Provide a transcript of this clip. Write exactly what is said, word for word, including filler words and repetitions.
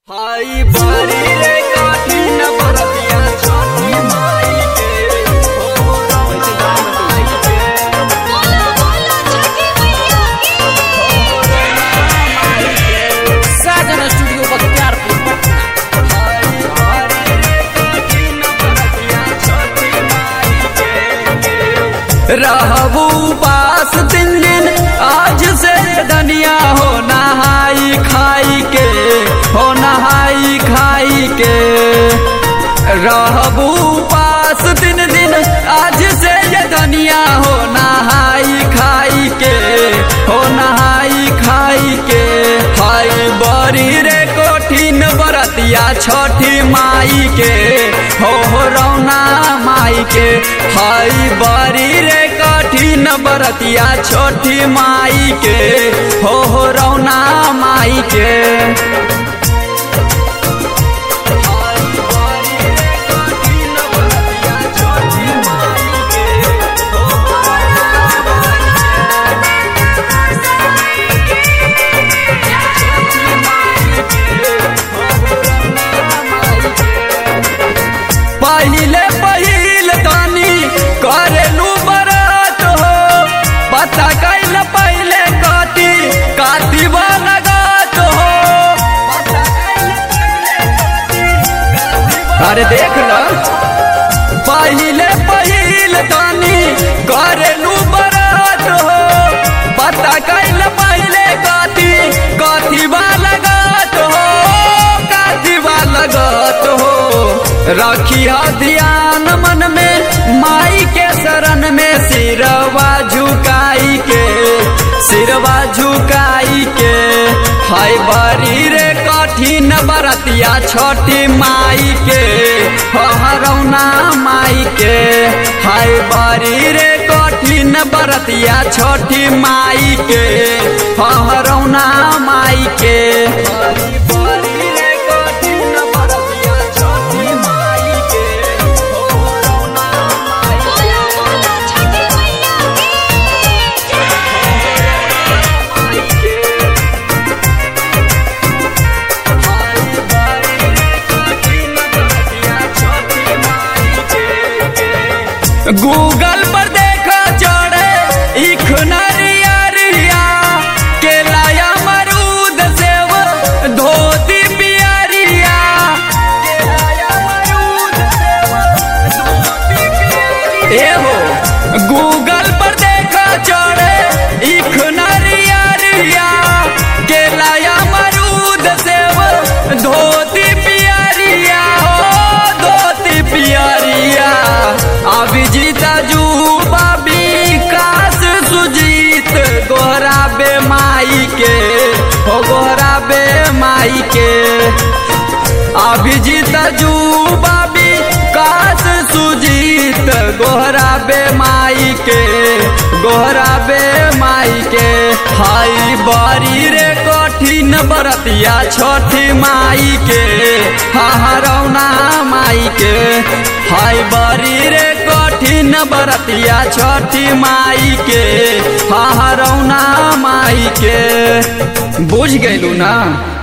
हाई बारी रे काठिन बरतिया छठी माई के हो रौना माई के बोला बोला छठी मैया की हो रौना माई के साजन स्टूडियो बख्तियारपुर पटना। हाई बारी रे काठिन बरतिया छठी माई के रहबू पास दिन दिन आज से धनिया हो नहाई खाई के हो नहाई खाई के रहबू पास दिन दिन आज से ये धनिया हो नहाई खाई के हो नहाई खाई के हाय बड़ी रे कोठिन बरतिया छठी माई के हो हो रौना माई के हाय बड़ी रे कठिन बरतिया छठी माई के हो हो रौना माई के पहिले पहिल तानी करेलू बरात हो पता कैल पहले काटी काटी लगात हो अरे देख ल पहिले पहिल तानी करेलू बरात हो पता कैल पहले काटी काटी लगात हो काटी लगात हो रखिया ध्यान मन में माई के शरण में सिरवा झुकाई के सिरवा झुकाई के हाय बड़ी रे कठिन बरतिया छठी माई के हरौना माई के हाय बड़ी रे कठिन बरतिया छठी माई के हरौना माई के बड़ी रे कठिन बरतिया छठी माई के हरौना माई बोला बोला छठी मैया की गूगल पर देखा चढ़े इख नरिया के लाया मरूद सेव धोती पियरिया के लाया मरूद सेव धोती पियरिया ए हो गूगल पर देखा चढ़े इख नरिया के लाया मरूद सेव धोती पियरिया हो धोती पियरिया अभिजीता जुबा विकास सुजीत गोहरा बे माई के हो गोहरा बे माई के अभिजीत जुबा विकास सुजीत गोहरा बे माई के गोहरा बे माई के हाय बड़ी रे कठिन बरतिया छठी माई के हरौना माई के हाय बड़ी रे कठिन बरतिया छठी माई के हरौना माई के बुझ गइलू ना।